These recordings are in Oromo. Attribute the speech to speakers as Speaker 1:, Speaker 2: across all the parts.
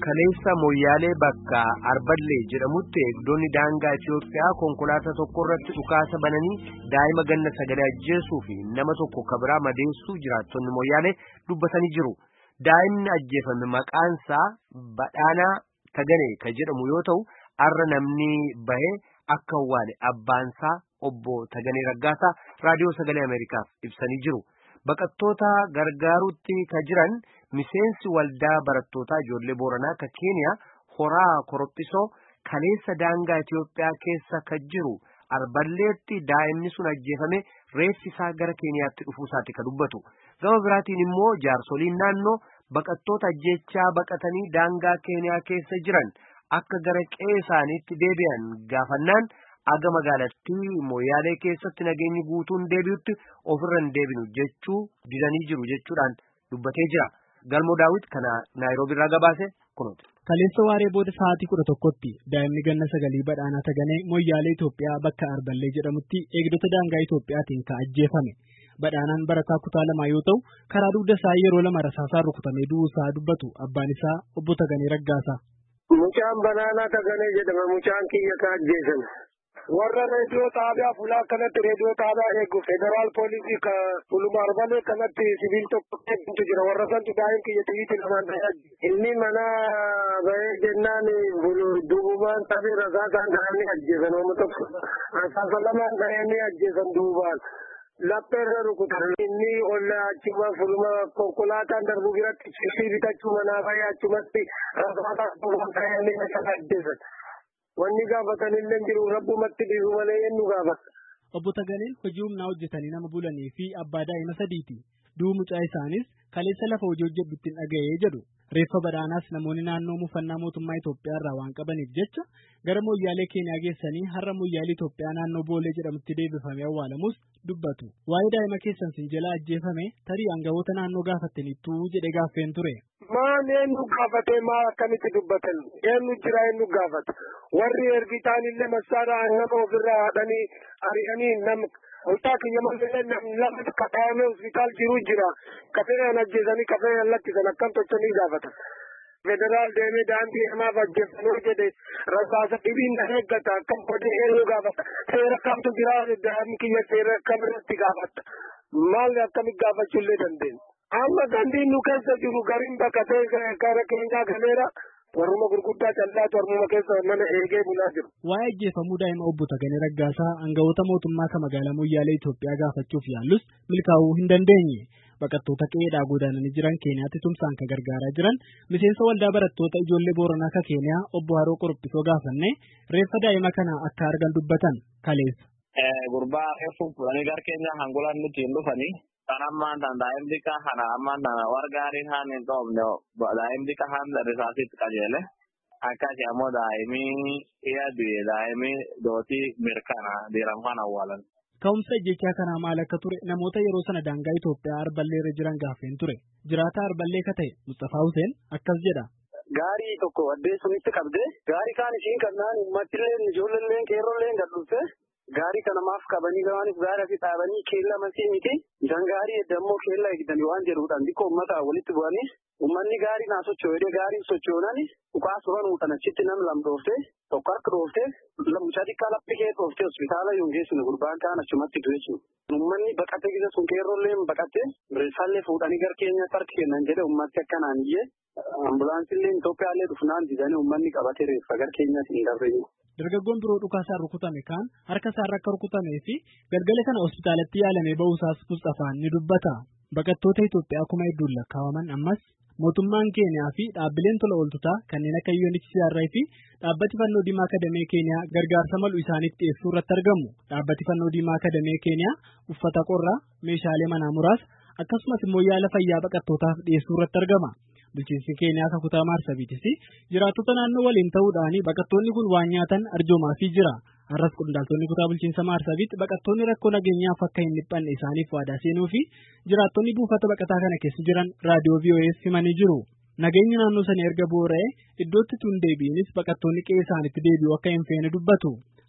Speaker 1: Kaleessa Moyyaalee bakka Arballee jedhamutti eegdonni daangaa Itiyoophiyaa konkolaataa tokko irratti dhukaasa bananii daa'ima ganna 9 ajjeesuu fi nama tokko kabiraa madeessuu jiraattonni Moyyaalee dubbatanii jiru. Daa'imni ajjeefame maqaansaa Badhaanaa Taganee kan jedhamu yoo ta'u, arra namni bahee akka awwaale abbaansaa obbo Taganee Raggaasaa raadiyoo sagalee Ameerikaaf ibsanii jiru. Baqattoota gargaaruutti kan jiran miseensi waldaa barattootaa ijoollee Booranaa kan Keeniyaa Horaa Korophisoo kaleessa daangaa Itiyoophiyaa keessa kan jiru Arballeetti daa'imni sun ajjeefame reeffi isaa gara Keeniyaatti dhufuusaati kan dubbatu. Gama biraatiin immoo jaarsoliin naannoo baqattoota ajjechaa baqatanii daangaa Keeniyaa keessa jiran akka gara qe'ee isaaniitti deebi'an gaafannaan aga magaalattii Moyyaalee keessatti nageenyi guutuun deebi'utti ofirra hin deebinu jechuu didanii jiru jechuudhaan dubbatee jira. Galmoo Daawit kana Naayiroobii irraa gabaase kunuuti.
Speaker 2: Kaleessa waaree booda sa'aatii 11tti daa'imni ganna 9 Badhaanaa Taganee Moyyaalee Itoophiyaa bakka Arballee jedhamutti eegdota daangaa Itoophiyaatiin kan ajjeefame. Badhaanaan barataa kutaa 2 yoo ta'u, karaa dugda isaa yeroo 2 rasaasaan rukutamee du'uusaa dubbatu abbaan isaa obbo Taganee Raggaasaa.
Speaker 3: Mucaan Badhaanaa Taganee jedhama. Mucaan kiyya kan ajjeesan. Warra reediyoo xaabiyaa fuulaa kanatti reediyoo xaabiyaa eegu federaal poolisii ka fuluma Arballee kanatti sibiil tokko eegutu jira. Warra santu daa'im kiyya tiyiiti lamaan tajaaji. Inni mana bahee jennaan duubaan tabii rasaasaan ta'anii ajjeesan. Ooma tokko rasaasa lamaan ta'anii ajjeesan duubaan. Lappeerra rukutan. Inni olla achuma fuluma konkolaataan darbu biratti ciisii bitachuu manaa bahee achumatti rasaasaan ta'anii ajjeesan. Wanni gaafatan illee jiru rabbumatti dhiisu malee eenyu gaafata.
Speaker 2: Obbo Taganeen hojii humnaa hojjetanii nama bulanii fi abbaa daa'ima 3ti. Du'uu mucaa isaanis kaleessa lafa hojii hojjedhutti hin dhaga'ee jedhu. Reeffa Badhaanaas namoonni naannoo mufannaa mootummaa Itoophiyaa irraa waan qabaniif jecha gara Moyyaalee Keeniyaa geessanii har'a Moyyaalee Itoophiyaa naannoo Boolee jedhamutti deebifamee awwaalamus dubbatu. Waa'ee daa'ima keessan sin jala ajjeefame tarii aangawoota naannoo gaafattaniittuu jedhee gaaffeen ture.
Speaker 3: Maan eenyu gaafatee maa akkamitti dubbatan? Eenyu jira eenyu gaafata? Warri ergitaan illee massaara nama ofirraa haadhanii ari'anii nama Ultaa kiyya malee nama kakaa'amee hospitaal jiru jira. Kafeeyyan ajjeesanii kafeeyyan lakkisan akkam tochanii gaafata. Federaal deemee daandii hamaaf ajjeessanuu jedhe rasaasa dhibiin na eeggata akkam godhee eenyu gaafata. Seera kamtu jira daa'imni kiyya seera kam irratti gaafata. Maal akkamitti gaafachuu illee dandeenya. Amma daandiin nu keessa jiru gariin baqatee gara keenyaa galeera. Warruma gurguddaa callaatu warruma keessa mana eegee bulaa jiru.
Speaker 2: Waa'ee ajjeefamuu daa'ima obbo Taganee Raggaasaa aangawoota mootummaa kan magaalaa Moyyaalee Itoophiyaa gaafachuuf yaallus milkaa'uu hin dandeenye. Baqattoota qe'eedhaa godaananii jiran Keeniyaatti tumsaan kan gargaaraa jiran miseensa waldaa barattoota ijoollee Booranaa kan Keeniyaa obbo Haroo Qorophisoo gaafanne reeffa daa'ima kana akka argan dubbatan kaleessa.
Speaker 4: Gurbaa reeffuun fudhanii gara keenya hangulaan nuti hin dhufanii. Kanammaan daa'imni kana ammaan wargaarii haan hin dhoofne daa'imni haan risaasitti qajeele akkasii ammoo daa'imni du'e daa'imni dootii mirkana diiram kan awwaalan.
Speaker 2: Ka'umsa ajjechaa kanaa maal akka ture namoota yeroo sana daangaa Itoophiyaa Arballee irra jiran gaaffeen ture. Jiraataa Arballee ka ta'e Mustafaa Huseen akkas jedha.
Speaker 3: Gaarii tokko addee sunitti qabdee gaarii kaan ishiin kannaan uummattillee ijoolleen qeerrollee gad dhufte. Gaarii kana maaf qabanii gamaaniif gaarii asii dhaabanii keella masii miti. Isaan gaarii eddaammoo keella eegdanii waan jedhuudhaan xiqqoo uummataa walitti bu'anii uummanni gaarii naa socho'ee gaarii socho'uunani dhukaa suran uutan achitti nam lam dhoofte tokko harka dhoofte mucaa xiqqaa laphee kee dhoofte hospitaala yoon geessinu gurbaan kaan achumatti du'e jiru. Uummanni baqate gisa sun qeerrollee baqate reessaallee fuudhanii gara keenyatti harka kennan jedhe uummatti akkanaan iyyee ambulaansillee Itoophiyaallee dhufnaan didanii uummanni qabate reeffa gara keenyatti hin darbeeyyu.
Speaker 2: Dargaggoon biroo dhukaasaan rukutame kaan harka isaarra akka rukutamee fi galgala kana hospitaalatti yaalamee ba'uusaas Mustafaan ni dubbata. Baqattoota Itoophiyaa kuma hedduun lakkaa'aman ammas mootummaan Keeniyaa fi dhaabbileen tola ooltotaa kanneen akka UNHCR fi dhaabbati fannoo diimaa kadamee Keeniyaa gargaarsa malu isaaniif dhiyeessuu irratti argamu. Dhaabbati fannoo diimaa kadamee Keeniyaa uffata qorraa, meeshaalee manaa muraasa akkasumas immoo yaala fayyaa baqattootaaf dhiyeessuu irratti argama. Bulchiinsi Keeniyaa kan kutaa Maarsabiitis jiraattota naannoo waliin ta'uudhaan baqattoonni kun waan nyaatan arjoomaafii jira. Har'as qondaaltonni kutaa bulchiinsa Maarsabiitti baqattoonni rakkoo nageenyaaf akka hin dhiphanne isaaniif waadaa seenuu fi jiraattonni buufata baqataa kana keessa jiran raadiyoo VOS himanii jiru. Nageenyi naannoo sanii erga boora'ee iddootti tun deebi'inis baqattoonni qe'ee isaaniitti deebi'uu akka hin feene dubbatu.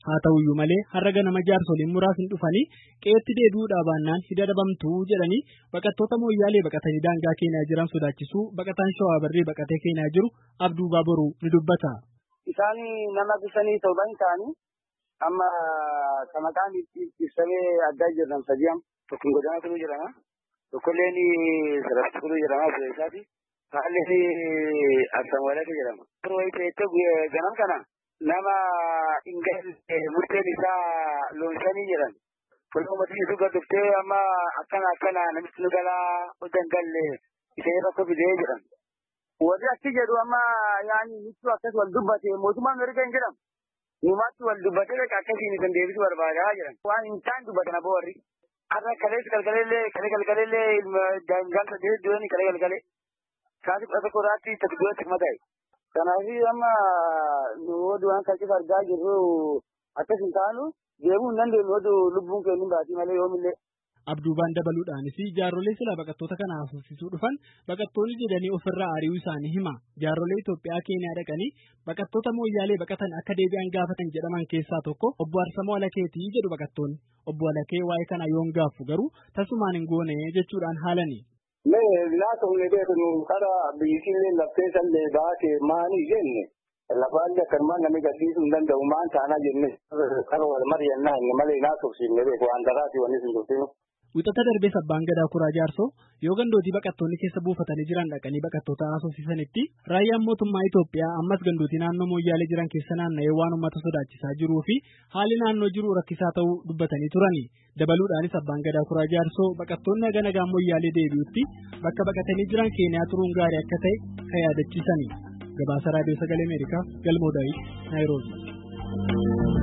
Speaker 2: Haa ta'uyyuu malee har'a ganama jaarsoliin muraasni dhufanii qe'eetti deebi'uudhaa baannaan hidha dhabamtuu jedhanii baqattoota Mooyyaalee baqatanii daangaa Keeniyaa jiran sodaachisuu baqataan Shawaa Barree baqatee Keeniyaa jiru Abduu Baaboruu ni dubbata.
Speaker 5: Isaan nama bisanii torban ta'anii amma maqaan ibsamee addaa jiran sadi'am tokko godinatu jedhama. Tokkolleen Saraftuu jedhama obbo Isaati. Haalli Absamwalatu jedhama. Ganam kana nama murteen isaa loonsanii jedhan. Fulumatti isu gadduftee amma akkana namichi nu galaa dangalle ishee tokko fidee jedhan. Warri achi jedhu amma yaani nitti akkas wal dubbate mootummaan mirga hin jedhamu. Numaatti wal dubbatee akkasiin isin deebisuu barbaadaa jedhan. Waan hin taane dubbatan aboo warri. Har'a kalee galgaleellee ganta deebi'anii kalee galgalee. Kaasi fudhata koraatti takbiyooti mataa. Kanaaf amma waan kalqisa argaa jirru akkas hin taanu deemuu hin dandeenyu lubbuun keenya hin baatii malee yoomillee.
Speaker 2: Abduubaan dabaluudhaanis jaarrolee sila baqattoota kana haasofsiisuu dhufan baqattoonni jedhanii ofirraa ari'uu isaanii hima. Jaarrolee Itoophiyaa Keeniyaa dhaqanii baqattoota Mooyyaalee baqatan akka deebi'an gaafatan jedhaman keessaa tokko obbo Arsamoo Alakeetii jedhu baqattoonni. Obbo Alakee waa'ee kana yoon gaaffu garuu tasumaan hin goone jechuudhaan haalani.
Speaker 3: Laata hundeetu kara biyyattiin laftee sallee baatee maanii jenne lafaallee akkanumaan namni gadhiisuu hin danda'u maan taanaa jenne kara wal mari'annaa malee naasofsiifne beeku waan daraati wanni sun dubbinu.
Speaker 2: Wixata darbee Abbaan Gadaa Kuraa Jaarsoo yoo gandootii baqattoonni keessa buufatanii jiran dhaqanii baqattoota haasofsiisanitti raayyaan mootummaa Itoophiyaa ammas gandootii naannoo Mooyyaalee jiran keessa naanna'ee waan uummata sodaachisaa jiruu fi haalli naannoo jiru rakkisaa ta'uu dubbatanii turani. Dabaluudhaanis Abbaan Gadaa Kuraa Jaarsoo baqattoonni haga nagaan Mooyyaalee deebi'utti bakka baqatanii jiran Keeniyaa turuun gaarii akka ta'e kan yaadachiisani. Gabaasa Raadiyoo Sagalee Ameerikaaf Galmoo Daawit Naayiroobii.